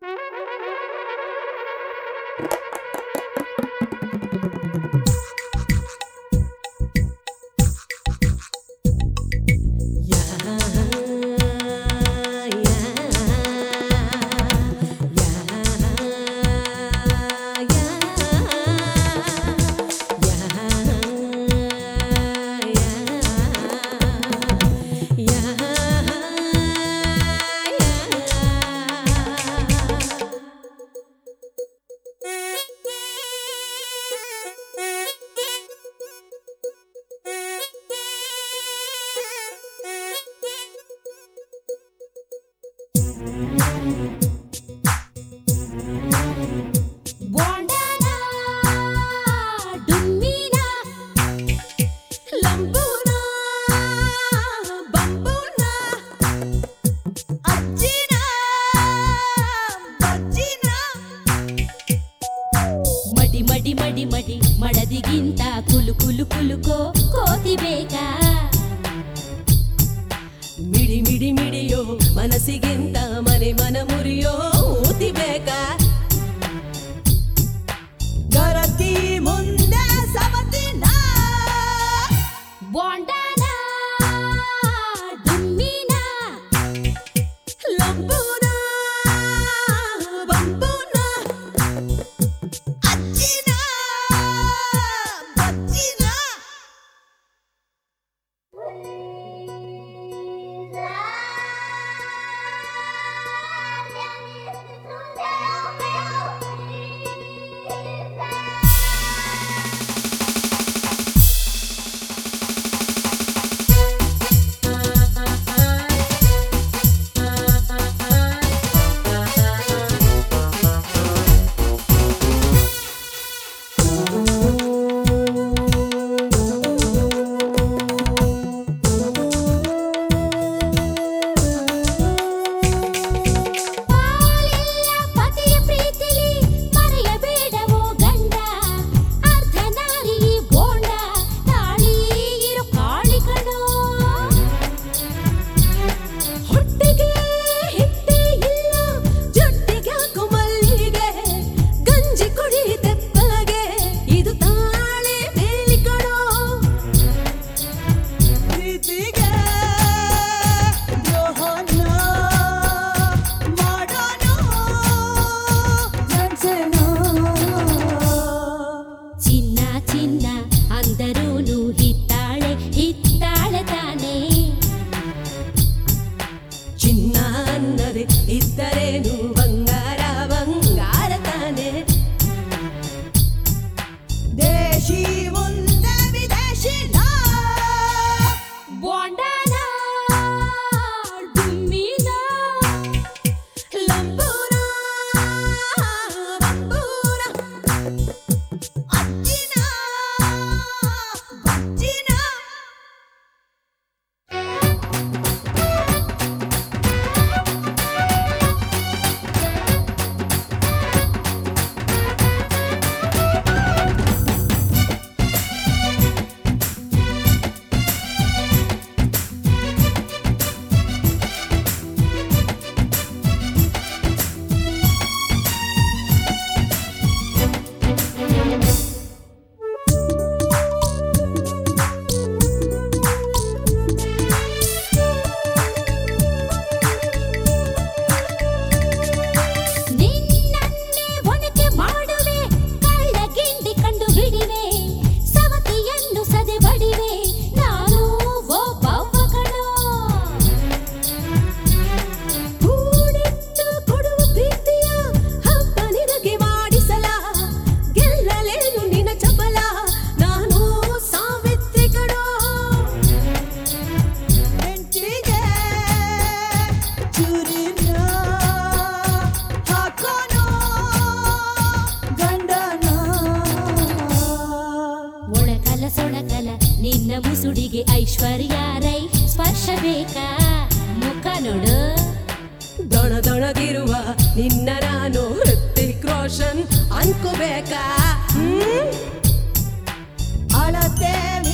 ಮಡಿ ಮಡಿ ಮಡದಿಗಿಂತ ಕುಲು ಕುಲು ಕುಲುಕೋ ಕೋತಿ ಬೇಕಾ ಮಿಡಿ ಮಿಡಿ ಮಿಡಿಯೋ ಮನಸ್ಸಿಗಿಂತ ಮನೆ ಮನ ಮುರಿಯೋ ಊತಿ ಬೇಕಾ ಗರತಿ ಮುಂದೆ ಸವತಿನ ಬೋಂಡಾನ ಡುಮ್ಮಿನ ಲಂಬೂನ ಬಂಬೂನ ಅಜ್ಜಿನ ಬಜ್ಜಿನ ಇದ್ದರೇನು ಬಂಗಾರ ಬಂಗಾರ ತಾನೆ ದೇಶಿ ಮುಂದೆ ವಿದೇಶಿನ ಬೋಂಡಾನ ಡುಮ್ಮಿನ ಲಂಬೂನ ಬಂಬೂನ ಅಜ್ಜಿನ ಬಜ್ಜಿನ ನಿನ್ನ ಮುಸುಡಿಗೆ ಐಶ್ವರ್ಯ ರೈ ಸ್ಪರ್ಶ ಬೇಕಾ ಮುಖ ನೋಡು ದೊಣ ದೊಣಗಿರುವ ನಿನ್ನ ನಾನು ಹೃತಿಕ್ ರೋಷನ್ ಅನ್ಕೋಬೇಕಾ ಅಳತೆ